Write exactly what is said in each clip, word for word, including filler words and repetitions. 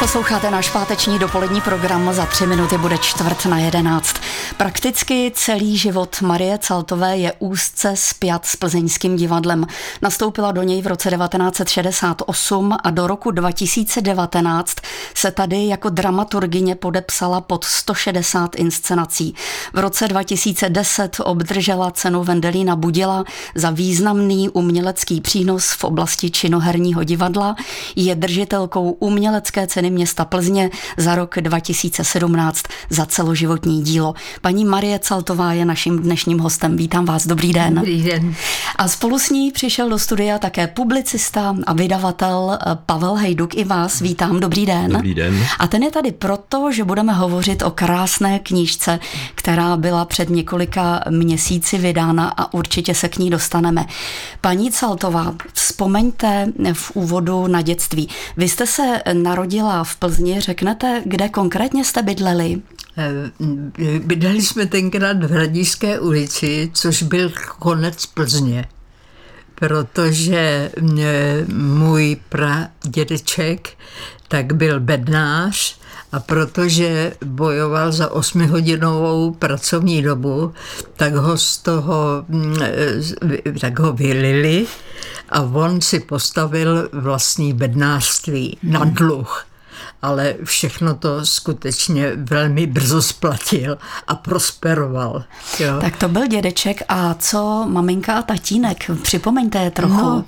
Posloucháte náš páteční dopolední program, za tři minuty bude čtvrt na jedenáct. Prakticky celý život Marie Caltové je úzce spjat s plzeňským divadlem. Nastoupila do něj v roce devatenáct set šedesát osm a do roku dva tisíce devatenáct se tady jako dramaturgyně podepsala pod sto šedesát inscenací. V roce dva tisíce deset obdržela cenu Wendelína Budila za významný umělecký přínos v oblasti činoherního divadla. Je držitelkou umělecké ceny města Plzně za rok dva tisíce sedmnáct za celoživotní dílo. Paní Marie Caltová je naším dnešním hostem. Vítám vás, dobrý den. Dobrý den. A spolu s ní přišel do studia také publicista a vydavatel Pavel Hejduk. I vás vítám, dobrý den. Dobrý den. A ten je tady proto, že budeme hovořit o krásné knížce, která byla před několika měsíci vydána a určitě se k ní dostaneme. Paní Caltová, vzpomeňte v úvodu na dětství. Vy jste se narodila v Plzni, řeknete, kde konkrétně jste bydleli? Bydleli jsme tenkrát v Hradišťské ulici, což byl konec Plzně, protože můj pradědeček tak byl bednář a protože bojoval za osmihodinovou pracovní dobu, tak ho z toho tak ho vylili a on si postavil vlastní bednářství na dluh. Ale všechno to skutečně velmi brzo splatil a prosperoval. Jo. Tak to byl dědeček. A co maminka a tatínek? Připomeňte je trochu. No.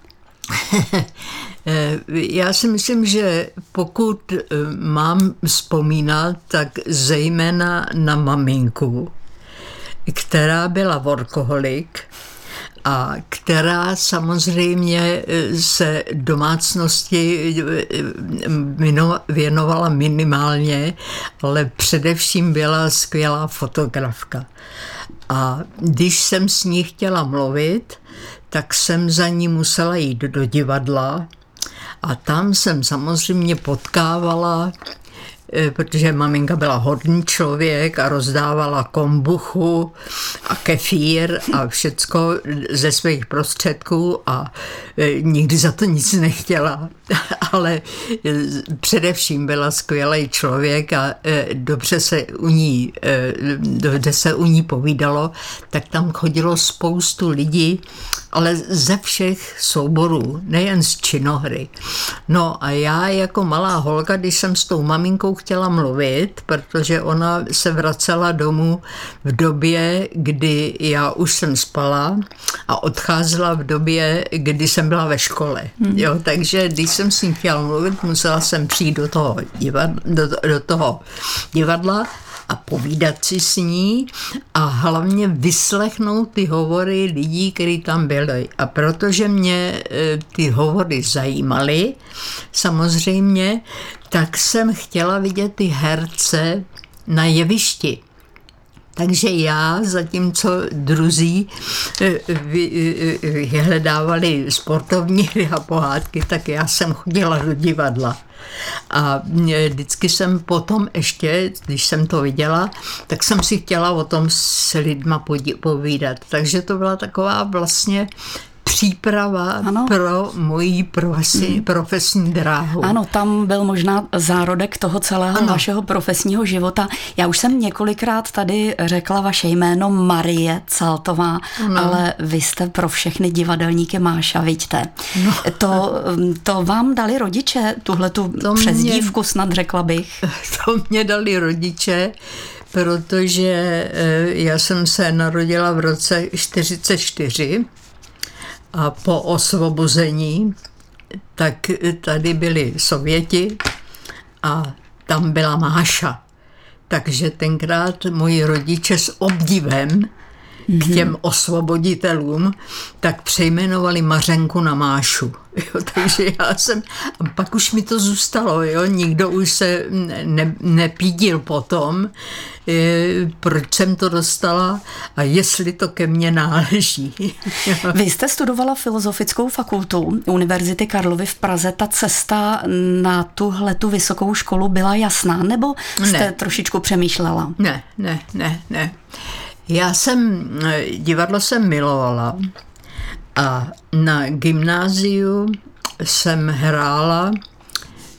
Já si myslím, že pokud mám vzpomínat, tak zejména na maminku, která byla workoholik, a která samozřejmě se domácnosti věnovala minimálně, ale především byla skvělá fotografka. A když jsem s ní chtěla mluvit, tak jsem za ní musela jít do divadla a tam jsem samozřejmě potkávala, protože maminka byla hodný člověk a rozdávala kombuchu a kefír a všecko ze svých prostředků a nikdy za to nic nechtěla, ale především byla skvělý člověk a dobře se u ní, dobře se u ní povídalo, tak tam chodilo spoustu lidí, ale ze všech souborů, nejen z činohry. No a já jako malá holka, když jsem s tou maminkou chtěla mluvit, protože ona se vracela domů v době, kdy já už jsem spala a odcházela v době, kdy jsem byla ve škole. Hmm. Jo, takže když jsem s ní chtěla mluvit, musela jsem přijít do toho divadla, do, do toho divadla a povídat si s ní a hlavně vyslechnout ty hovory lidí, kteří tam byli. A protože mě ty hovory zajímaly, samozřejmě, tak jsem chtěla vidět ty herce na jevišti. Takže já, zatímco druzí vyhledávali sportovní hry a pohádky, tak já jsem chodila do divadla. A vždycky jsem potom ještě, když jsem to viděla, tak jsem si chtěla o tom s lidma povídat. Takže to byla taková vlastně příprava ano. pro moji profesní, hmm. profesní dráhu. Ano, tam byl možná zárodek toho celého ano. vašeho profesního života. Já už jsem několikrát tady řekla vaše jméno Marie Caltová, ano. ale vy jste pro všechny divadelníky Máša, vidíte. No. To, to vám dali rodiče, tuhletu přezdívku mě, snad řekla bych? To mě dali rodiče, protože já jsem se narodila v roce čtyřicet čtyři a po osvobození, tak tady byli Sověti a tam byla Máša. Takže tenkrát moji rodiče s obdivem mm-hmm. k těm osvoboditelům, tak přejmenovali Mařenku na Mášu. Jo, takže já jsem, a pak už mi to zůstalo, jo, nikdo už se ne, nepídil potom, je, proč jsem to dostala a jestli to ke mně náleží. Vy jste studovala Filozofickou fakultu Univerzity Karlovy v Praze. Ta cesta na tuhletu vysokou školu byla jasná, nebo jste ne. trošičku přemýšlela? Ne, ne, ne, ne. Já jsem, divadlo jsem milovala a na gymnáziu jsem hrála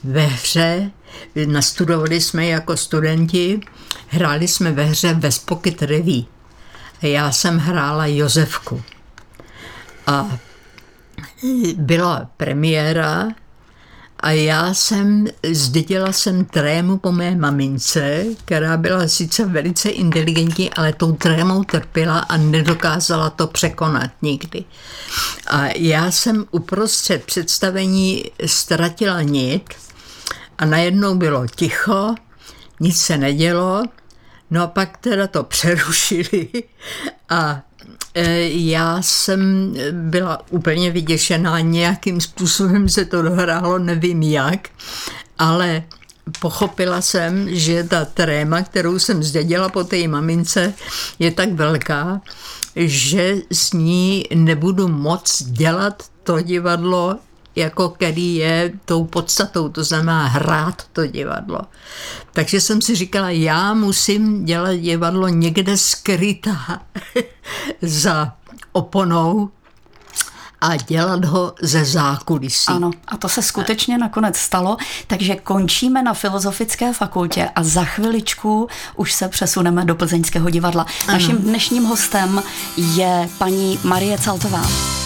ve hře, nastudovali jsme jako studenti, hráli jsme ve hře West Pocket Revue. Já jsem hrála Josefku. A byla premiéra a já jsem, zdědila jsem trému po mé mamince, která byla sice velice inteligentní, ale tou trémou trpěla a nedokázala to překonat nikdy. A já jsem uprostřed představení ztratila nit a najednou bylo ticho, nic se nedělo, no a pak teda to přerušili a já jsem byla úplně vyděšená, nějakým způsobem se to dohrálo, nevím jak, ale pochopila jsem, že ta tréma, kterou jsem zdědila po té mamince, je tak velká, že s ní nebudu moc dělat to divadlo, jako který je tou podstatou, to znamená hrát to divadlo. Takže jsem si říkala, já musím dělat divadlo někde skrytá za oponou a dělat ho ze zákulisí. Ano, a to se skutečně nakonec stalo, takže končíme na Filozofické fakultě a za chviličku už se přesuneme do Plzeňského divadla. Ano. Naším dnešním hostem je paní Marie Caltová.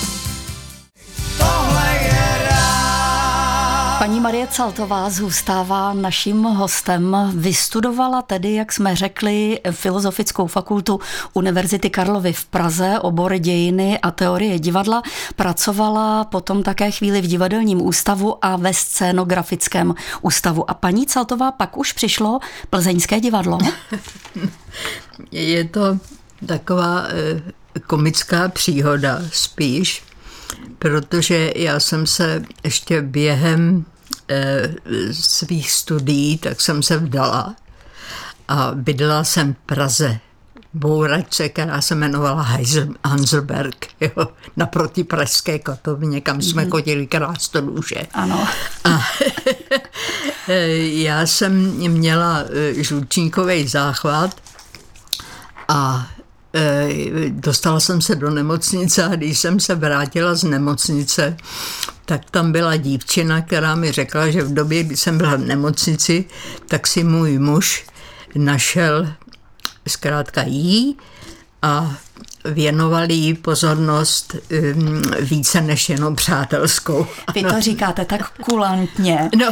Paní Marie Caltová zůstává naším hostem. Vystudovala tedy, jak jsme řekli, Filozofickou fakultu Univerzity Karlovy v Praze, obor dějiny a teorie divadla. Pracovala potom také chvíli v divadelním ústavu a ve scénografickém ústavu. A paní Caltová pak už přišlo Plzeňské divadlo. Je to taková komická příhoda spíš, protože já jsem se ještě během e, svých studií, tak jsem se vdala a bydlela jsem v Praze, v bouračce, která se jmenovala Hanselberg, jo, naproti pražské Katovně, kam jsme mm. chodili krást do lůže. Ano. A já jsem měla žlučníkový záchvat a dostala jsem se do nemocnice a když jsem se vrátila z nemocnice, tak tam byla dívčina, která mi řekla, že v době, kdy jsem byla v nemocnici, tak si můj muž našel zkrátka jí a věnovali jí pozornost um, více než jenom přátelskou. Vy to říkáte tak kulantně. No.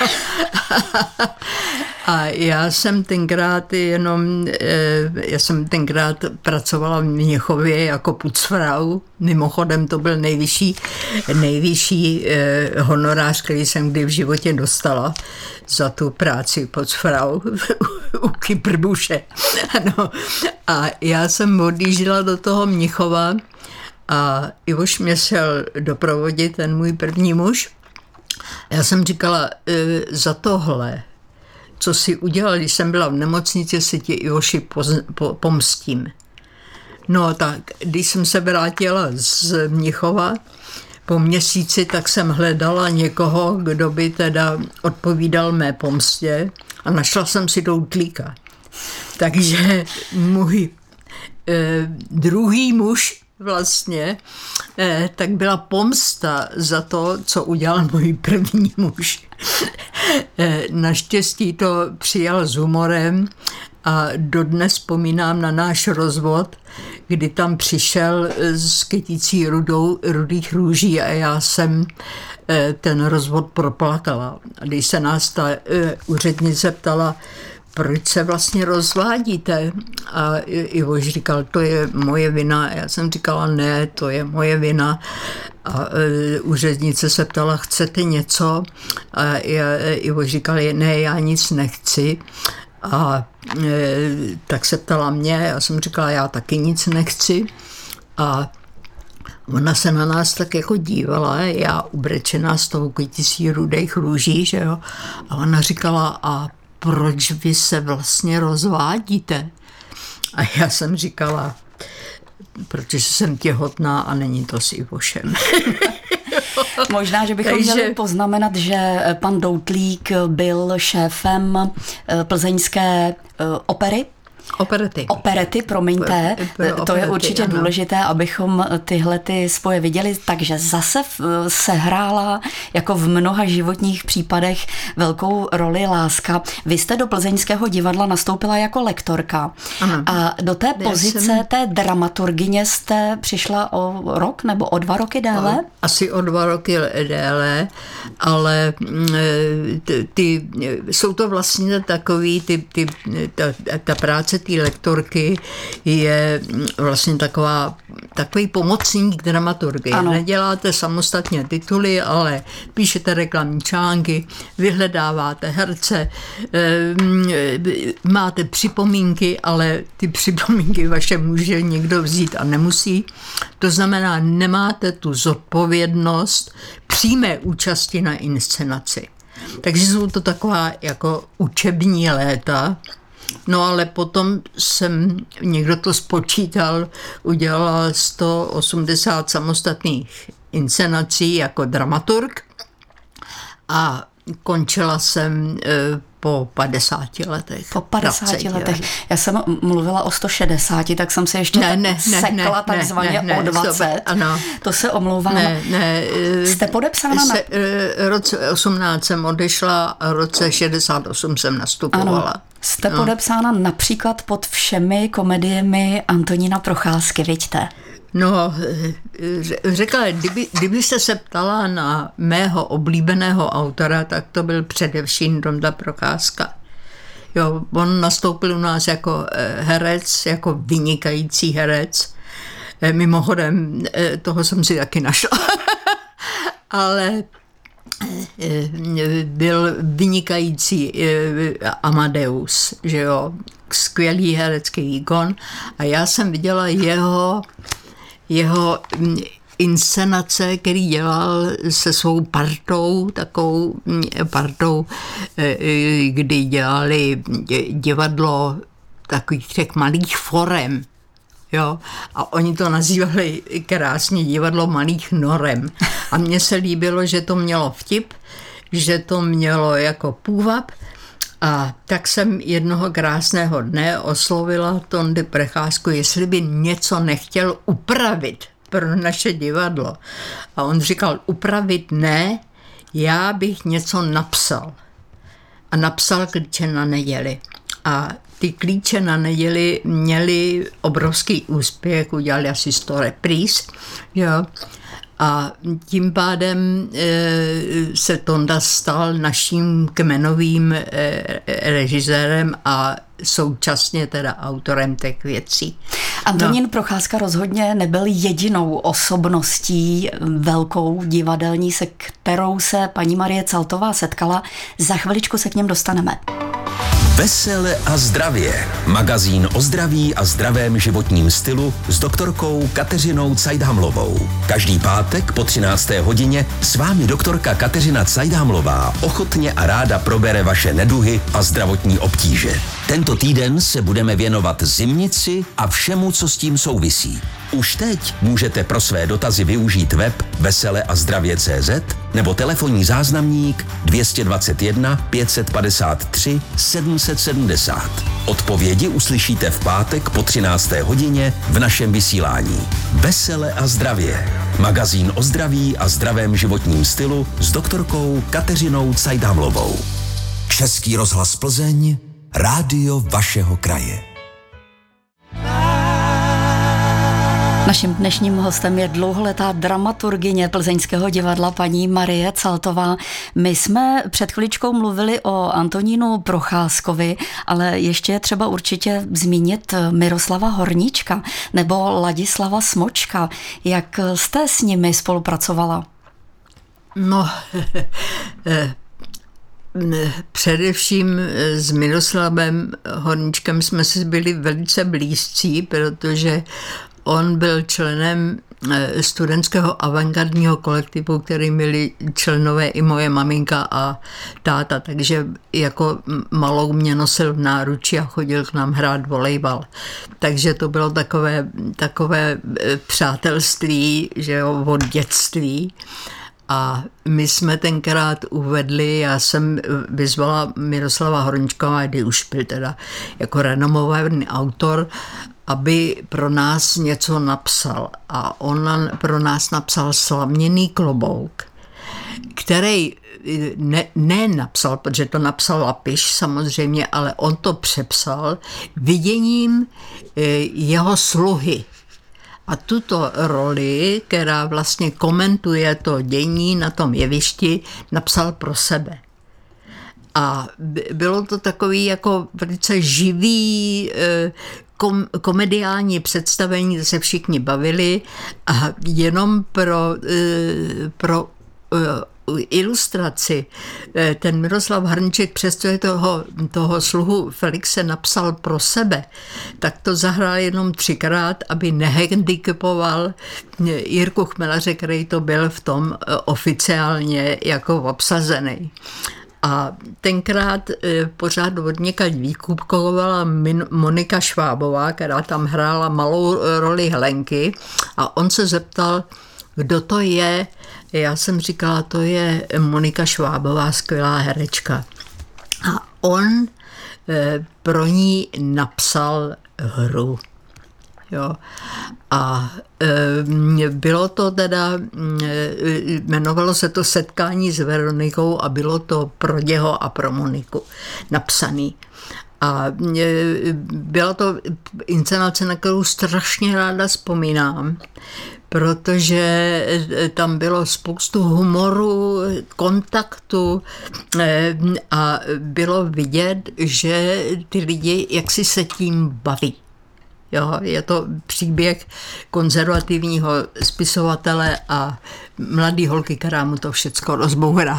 A já jsem tenkrát jenom, já jsem tenkrát pracovala v Mnichově jako putzfrau. Mimochodem to byl nejvyšší, nejvyšší honorář, který jsem kdy v životě dostala za tu práci putzfrau u Kyprbuše. No. A já jsem odjížděla do toho Mnichova a Ivoš mě šel doprovodit, ten můj první muž. Já jsem říkala, za tohle, co si udělal, když jsem byla v nemocnici, si ti, Ivoši, poz, po, pomstím. No tak, když jsem se vrátila z Mnichova po měsíci, tak jsem hledala někoho, kdo by teda odpovídal mé pomstě a našla jsem si Doutlíka. Takže můj eh, druhý muž vlastně, eh, tak byla pomsta za to, co udělal můj první muž. eh, naštěstí to přijal s humorem a dodnes vzpomínám na náš rozvod, kdy tam přišel s kytící rudou, rudých růží a já jsem eh, ten rozvod proplakala. A když se nás ta eh, úřednice ptala, proč se vlastně rozvádíte? A Ivo říkal, to je moje vina. Já jsem říkala, ne, to je moje vina. A uh, úřednice se ptala, chcete něco? A já, Ivo říkal, ne, já nic nechci. A uh, tak se ptala mě, já jsem říkala, já taky nic nechci. A ona se na nás tak jako dívala, já ubrečená z toho kytící rudých růží, že jo? A ona říkala, a proč vy se vlastně rozvádíte? A já jsem říkala, protože jsem těhotná a není to s Ivošem. Možná, že bychom Takže... měli poznamenat, že pan Doutlík byl šéfem plzeňské opery Operety. Operety, promiňte, Pro, pro to operety, je určitě ano. důležité, abychom tyhle ty spoje viděli, takže zase se hrála jako v mnoha životních případech velkou roli láska. Vy jste do Plzeňského divadla nastoupila jako lektorka Ano. a do té Já pozice jsem... té dramaturgyně jste přišla o rok nebo o dva roky déle? Asi o dva roky déle, ale ty, ty jsou to vlastně takový, ty, ty, ta, ta práce té lektorky je vlastně taková, takový pomocník dramaturgy. Ano. Neděláte samostatně tituly, ale píšete reklamní články, vyhledáváte herce, máte připomínky, ale ty připomínky vaše může někdo vzít a nemusí. To znamená, nemáte tu zodpovědnost přímé účasti na inscenaci. Takže jsou to taková jako učební léta. No ale potom jsem, někdo to spočítal, udělala sto osmdesát samostatných inscenací jako dramaturg a končila jsem po padesáti letech. Po padesáti letech. Já jsem mluvila o sto šedesáti, tak jsem se ještě ne, ne, sekla ne, takzvaně ne, ne, o dvacet. Ano. To se omlouvám. Ne, ne, Jste podepsána se, na... roce osmnáct jsem odešla a roce šedesát osm jsem nastupovala. Ano. Jste no. podepsána například pod všemi komediemi Antonína Procházky, vidíte? No, řekla, kdyby, kdybyste se ptala na mého oblíbeného autora, tak to byl především Tonda Procházka. Jo, on nastoupil u nás jako herec, jako vynikající herec. Mimochodem, toho jsem si taky našla. Ale byl vynikající Amadeus, že jo, skvělý herecký výkon. A já jsem viděla jeho jeho inscenace, který dělal se svou partou, takovou partou, kdy dělali divadlo takových těch malých forem. Jo? A oni to nazývali krásně divadlo malých norem. A mně se líbilo, že to mělo vtip, že to mělo jako půvab. A tak jsem jednoho krásného dne oslovila Tondy Procházku, jestli by něco nechtěl upravit pro naše divadlo. A on říkal, upravit ne, já bych něco napsal. A napsal Klíče na neděli. A ty Klíče na neděli měly obrovský úspěch, udělali asi sto repríz, jo. A tím pádem e, se Tonda stal naším kmenovým e, režisérem a současně teda autorem těch věcí. Antonín no. Procházka rozhodně nebyl jedinou osobností velkou divadelní, se kterou se paní Marie Caltová setkala. Za chviličku se k něm dostaneme. Vesele a zdravě. Magazín o zdraví a zdravém životním stylu s doktorkou Kateřinou Cajdhamlovou. Každý pátek po třinácté hodině s vámi doktorka Kateřina Cajdhamlová ochotně a ráda probere vaše neduhy a zdravotní obtíže. Tento týden se budeme věnovat zimnici a všemu, co s tím souvisí. Už teď můžete pro své dotazy využít web vesele a zdravě tečka cé zet nebo telefonní záznamník dvě stě dvacet jedna pět set padesát tři sedm set sedmdesát. Odpovědi uslyšíte v pátek po třinácté hodině v našem vysílání. Vesele a zdravě. Magazín o zdraví a zdravém životním stylu s doktorkou Kateřinou Cajdhamlovou. Český rozhlas Plzeň, rádio vašeho kraje. Naším dnešním hostem je dlouholetá dramaturgyně Plzeňského divadla paní Marie Caltová. My jsme před chviličkou mluvili o Antonínu Procházkovi, ale ještě je třeba určitě zmínit Miroslava Horníčka nebo Ladislava Smočka. Jak jste s nimi spolupracovala? No, především s Miroslavem Horníčkem jsme si byli velice blízcí, protože on byl členem studentského avantgardního kolektivu, který měli členové i moje maminka a táta, takže jako malou mě nosil v náručí a chodil k nám hrát volejbal. Takže to bylo takové, takové přátelství, že jo, od dětství. A my jsme tenkrát uvedli, já jsem vyzvala Miroslava Horníčková, kdy už byl teda jako renomovaný autor, aby pro nás něco napsal. A on pro nás napsal Slaměný klobouk, který ne, ne napsal, protože to napsal Lapiš samozřejmě, ale on to přepsal viděním jeho sluhy. A tuto roli, která vlastně komentuje to dění na tom jevišti, napsal pro sebe. A bylo to takový jako velice živý kom, komediální představení, kde se všichni bavili a jenom pro, pro ilustraci ten Miroslav Hrnček, přestože toho, toho sluhu Felixe napsal pro sebe, tak to zahrál jenom třikrát, aby nehandicapoval Jirku Chmelaře, který to byl v tom oficiálně jako obsazený. A tenkrát pořád od někaď výkupkovala Monika Švábová, která tam hrála malou roli Helenky, a on se zeptal, kdo to je. Já jsem říkala, to je Monika Švábová, skvělá herečka. A on pro ní napsal hru. Jo. A bylo to teda, jmenovalo se to Setkání s Veronikou a bylo to pro něho a pro Moniku napsaný. A byla to inscenace, na kterou strašně ráda vzpomínám, protože tam bylo spoustu humoru, kontaktu a bylo vidět, že ty lidi jaksi se tím baví. Jo, je to příběh konzervativního spisovatele a mladý holky, která mu to všecko rozbourá.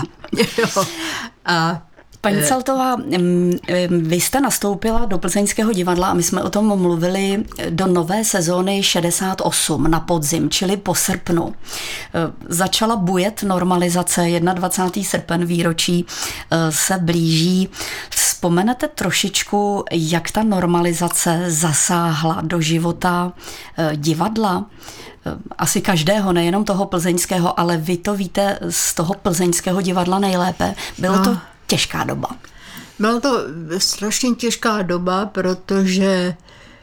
A paní Caltová, vy jste nastoupila do Plzeňského divadla a my jsme o tom mluvili do nové sezóny šedesát osm na podzim, čili po srpnu. Začala bujet normalizace, dvacátého prvního srpen výročí se blíží. Vzpomenete trošičku, jak ta normalizace zasáhla do života divadla? Asi každého, nejenom toho plzeňského, ale vy to víte z toho plzeňského divadla nejlépe. Bylo to těžká doba. Byla to strašně těžká doba, protože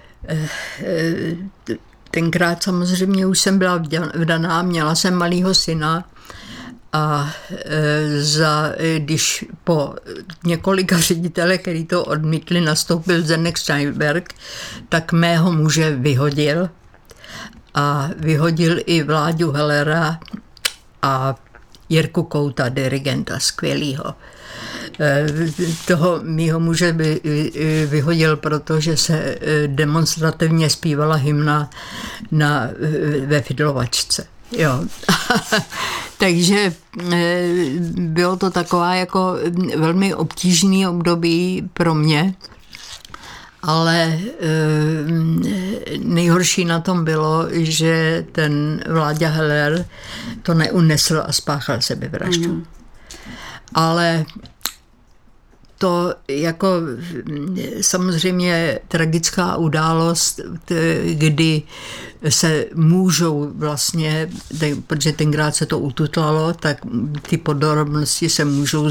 tenkrát samozřejmě už jsem byla vdaná, měla jsem malýho syna a za, když po několika ředitele, který to odmítli, nastoupil Zdeněk Steinberg, tak mého muže vyhodil a vyhodil i Vláďu Hellera a Jirku Kouta, dirigenta skvělýho. Toho mýho muže by vyhodil, protože se demonstrativně zpívala hymna na, ve fidlovačce. Jo. Takže bylo to taková jako velmi obtížný období pro mě, ale nejhorší na tom bylo, že ten Vláďa Heller to neunesl a spáchal sebevraždu. Mm. Ale to jako samozřejmě tragická událost, kdy se můžou vlastně, protože tenkrát se to ututlalo, tak ty podrobnosti se můžou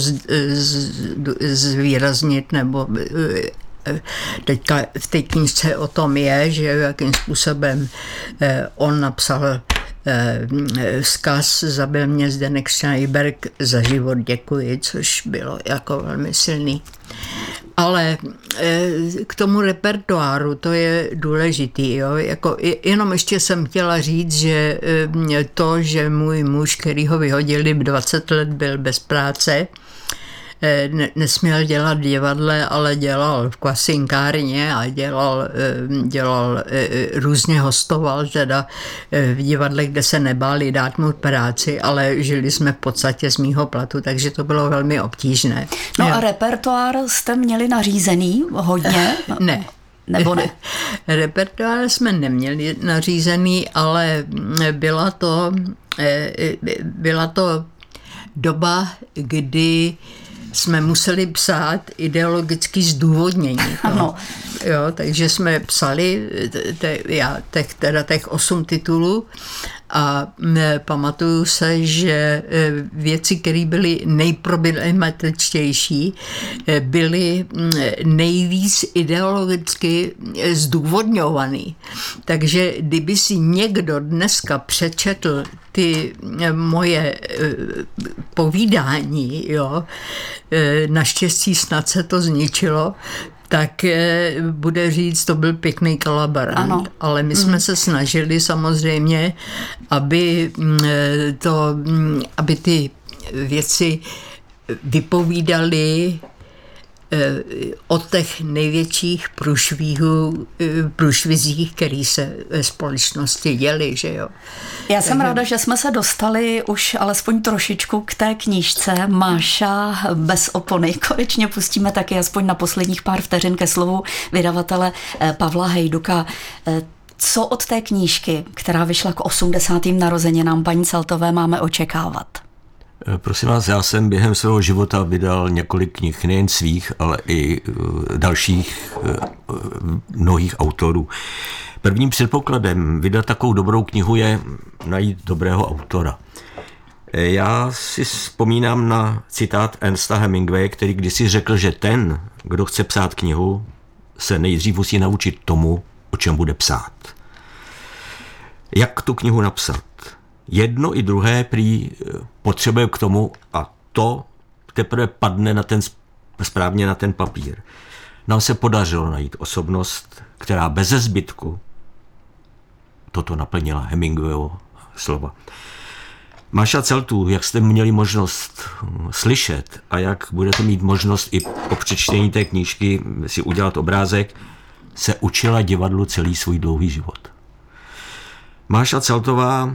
zvýraznit, nebo teďka v té knížce o tom je, že jakým způsobem on napsal vzkaz, zabil mě Zdeněk Steinberg, za život děkuji, což bylo jako velmi silný. Ale k tomu repertoáru, to je důležitý. Jo? Jako, jenom ještě jsem chtěla říct, že to, že můj muž, který ho vyhodili, dvacet let byl bez práce, nesměl dělat v divadle, ale dělal v kvasinkárně a dělal, dělal různě hostoval teda v divadle, kde se nebáli dát mu práci, ale žili jsme v podstatě z mýho platu, takže to bylo velmi obtížné. No a repertoár jste měli nařízený hodně? Ne. Nebo ne? Repertoár jsme neměli nařízený, ale byla to, byla to doba, kdy jsme museli psát ideologické zdůvodnění. Ano. Jo, takže jsme psali te, já, těch, teda těch osm titulů A pamatuju se, že věci, které byly nejproblematičtější, byly nejvíc ideologicky zdůvodňované. Takže kdyby si někdo dneska přečetl ty moje povídání, jo, naštěstí snad se to zničilo, tak bude říct, to byl pěkný kolaborant. Ano. Ale my jsme mm. se snažili samozřejmě, aby, to, aby ty věci vypovídaly o těch největších průšvihů, průšvizích, který se ve společnosti děly, že jo. Já jsem Takže... ráda, že jsme se dostali už alespoň trošičku k té knížce Máša bez opony. Konečně pustíme taky aspoň na posledních pár vteřin ke slovu vydavatele Pavla Hejduka. Co od té knížky, která vyšla k osmdesátým narozeninám paní Caltové, máme očekávat? Prosím vás, já jsem během svého života vydal několik knih, nejen svých, ale i dalších mnohých autorů. Prvním předpokladem vydat takovou dobrou knihu je najít dobrého autora. Já si vzpomínám na citát Ernesta Hemingwaye, který kdysi řekl, že ten, kdo chce psát knihu, se nejdřív musí naučit tomu, o čem bude psát. Jak tu knihu napsat? Jedno i druhé prý potřebuje k tomu a to teprve padne na ten, správně na ten papír. Nám se podařilo najít osobnost, která beze zbytku toto naplnila, Hemingwayovo slova. Máša Celtu, jak jste měli možnost slyšet a jak budete mít možnost i po přečtení té knížky si udělat obrázek, se učila divadlu celý svůj dlouhý život. Máša Celtová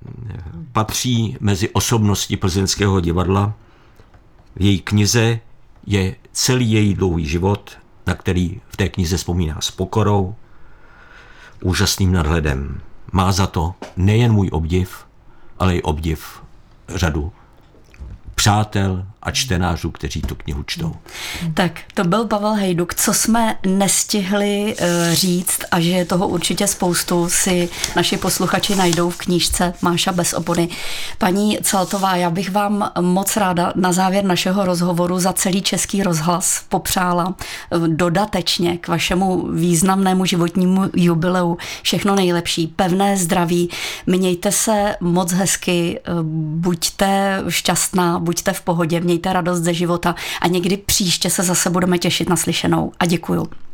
patří mezi osobnosti plzeňského divadla. V její knize je celý její dlouhý život, na který v té knize vzpomíná s pokorou, úžasným nadhledem. Má za to nejen můj obdiv, ale i obdiv řadu přátel a čtenářů, kteří tu knihu čtou. Tak, to byl Pavel Hejduk. Co jsme nestihli uh, říct a že je toho určitě spoustu, si naši posluchači najdou v knížce Máša bez opony. Paní Caltová, já bych vám moc ráda na závěr našeho rozhovoru za celý Český rozhlas popřála dodatečně k vašemu významnému životnímu jubileu všechno nejlepší, pevné zdraví, mějte se moc hezky, buďte šťastná, buďte v pohodě, mějte radost ze života a někdy příště se zase budeme těšit na slyšenou. A děkuju.